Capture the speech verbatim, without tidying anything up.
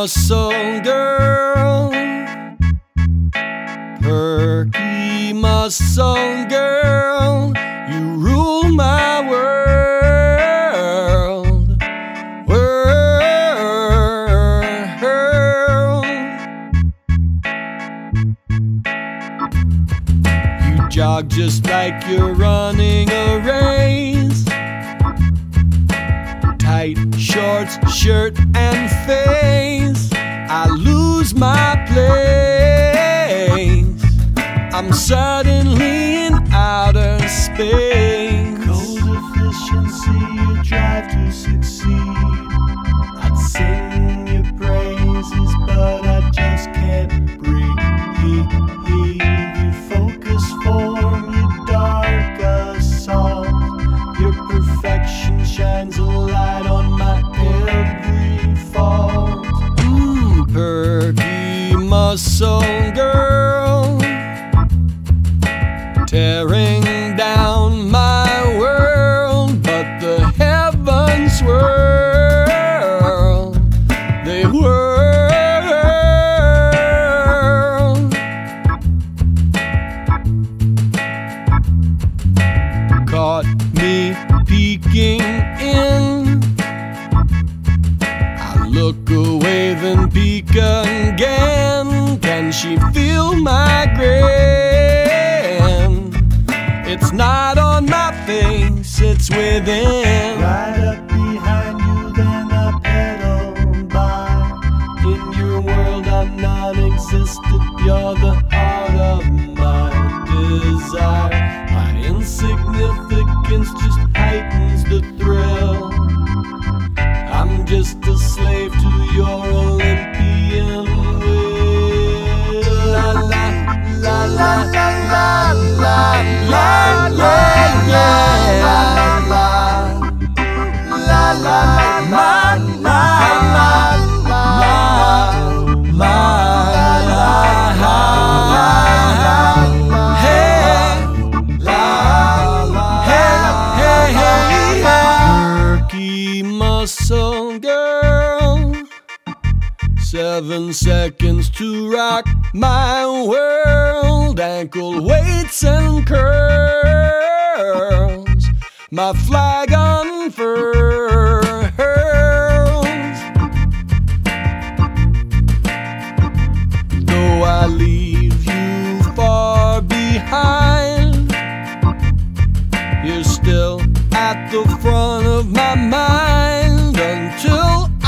muscle girl, perky muscle girl, you rule my world, world. You jog just like you're running a race, tight shorts, shirt and face. I lose my place, I'm suddenly in outer space. Cold efficiency, you drive to succeed. I'd sing your praises, but I just can't breathe. You focus form, your dark assault. Your perfection shines a light on my every fault. Mmm, perky muscle girl, tearing down my world, but the heavens swirl, they whirl. Caught me peeking in, I look away then peek again. Can she feel my grin? It's not on my face, it's within. Right up behind you, then I pedal by. In your world I'm non-existent, you're the heart of my desire. My insignificance just heightens the thrill. I'm just a slave to your Olympian will. La la la la la la la la la la la la la la la muscle girl, seven seconds to rock my world. Ankle weights and curls, my flag unfurls. Though I leave you far behind, you're still at the front of my mind until